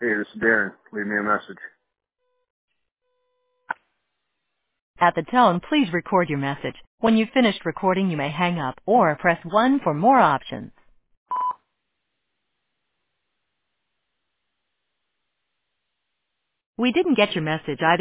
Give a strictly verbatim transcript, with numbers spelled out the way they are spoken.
Hey, this is Darren. Leave me a message. At the tone, please record your message. When you've finished recording, you may hang up or press one for more options. We didn't get your message either.